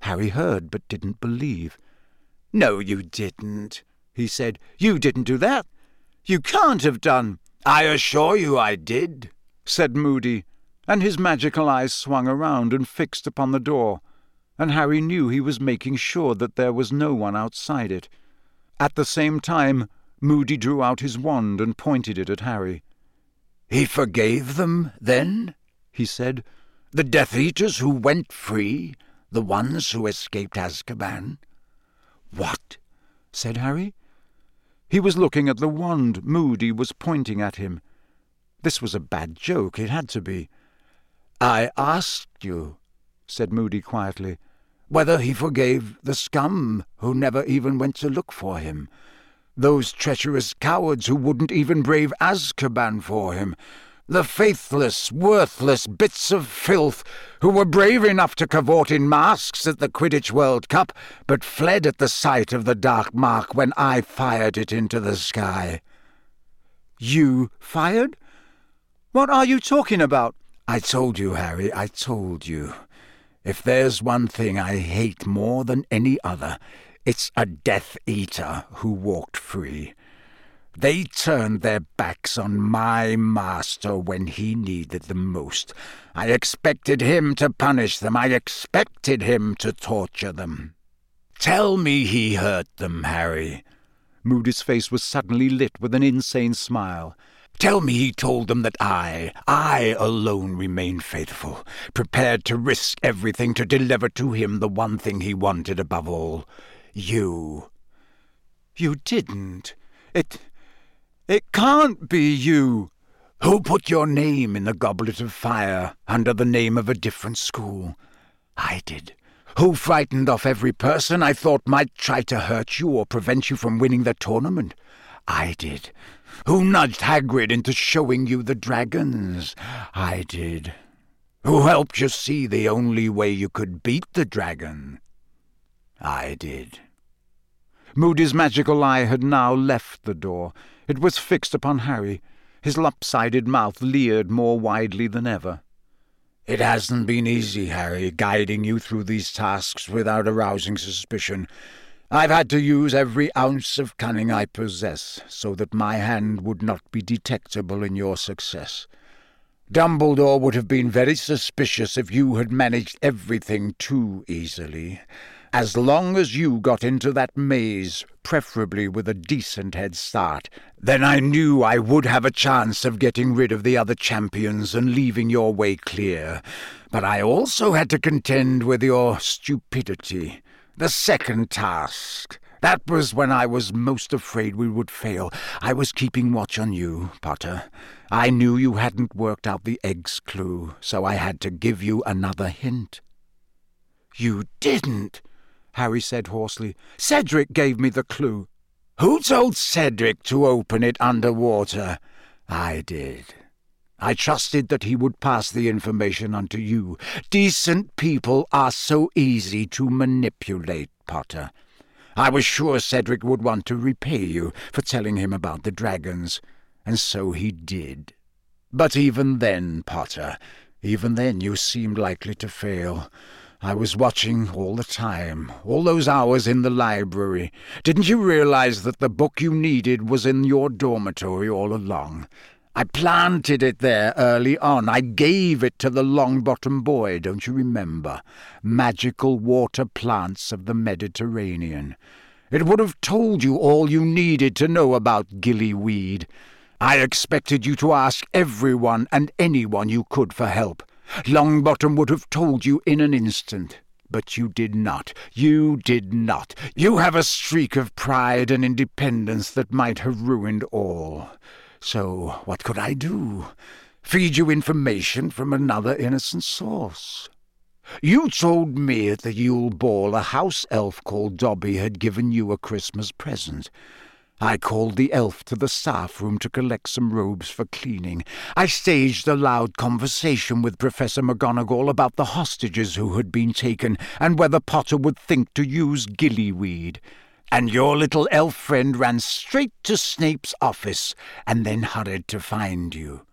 Harry heard but didn't believe. "No, you didn't," he said. "You didn't do that. You can't have done." "I assure you I did," said Moody, and his magical eyes swung around and fixed upon the door, and Harry knew he was making sure that there was no one outside it. At the same time, Moody drew out his wand and pointed it at Harry. "He forgave them, then?" he said. "The Death Eaters who went free, the ones who escaped Azkaban?" "What?" said Harry. He was looking at the wand. Moody was pointing at him. This was a bad joke, it had to be. "I asked you," said Moody quietly, "whether he forgave the scum who never even went to look for him. Those treacherous cowards who wouldn't even brave Azkaban for him. The faithless, worthless bits of filth who were brave enough to cavort in masks at the Quidditch World Cup, but fled at the sight of the dark mark when I fired it into the sky." "You fired? What are you talking about?" "I told you, Harry, I told you. If there's one thing I hate more than any other, it's a Death Eater who walked free. They turned their backs on my master when he needed them most. I expected him to punish them. I expected him to torture them. Tell me he hurt them, Harry." Moody's face was suddenly lit with an insane smile. "Tell me he told them that I alone remained faithful, prepared to risk everything to deliver to him the one thing he wanted above all. You." "You didn't. It can't be you." "Who put your name in the Goblet of Fire under the name of a different school? I did. Who frightened off every person I thought might try to hurt you or prevent you from winning the tournament? I did. Who nudged Hagrid into showing you the dragons? I did. Who helped you see the only way you could beat the dragon? I did." Moody's magical eye had now left the door. It was fixed upon Harry. His lopsided mouth leered more widely than ever. "It hasn't been easy, Harry, guiding you through these tasks without arousing suspicion. I've had to use every ounce of cunning I possess so that my hand would not be detectable in your success. Dumbledore would have been very suspicious if you had managed everything too easily. As long as you got into that maze, preferably with a decent head start, then I knew I would have a chance of getting rid of the other champions and leaving your way clear. But I also had to contend with your stupidity. The second task. That was when I was most afraid we would fail. I was keeping watch on you, Potter. I knew you hadn't worked out the egg's clue, so I had to give you another hint." "You didn't," Harry said hoarsely. "Cedric gave me the clue." "Who told Cedric to open it underwater?" "I did. I trusted that he would pass the information on to you. Decent people are so easy to manipulate, Potter. I was sure Cedric would want to repay you for telling him about the dragons, and so he did. But even then, Potter, even then you seemed likely to fail. I was watching all the time, all those hours in the library. Didn't you realize that the book you needed was in your dormitory all along? I planted it there early on. I gave it to the Longbottom boy, don't you remember? Magical water plants of the Mediterranean. It would have told you all you needed to know about gillyweed. I expected you to ask everyone and anyone you could for help. Longbottom would have told you in an instant. But you did not. You did not. You have a streak of pride and independence that might have ruined all. So what could I do? Feed you information from another innocent source? You told me at the Yule Ball a house elf called Dobby had given you a Christmas present. I called the elf to the staff room to collect some robes for cleaning. I staged a loud conversation with Professor McGonagall about the hostages who had been taken and whether Potter would think to use gillyweed. And your little elf friend ran straight to Snape's office and then hurried to find you.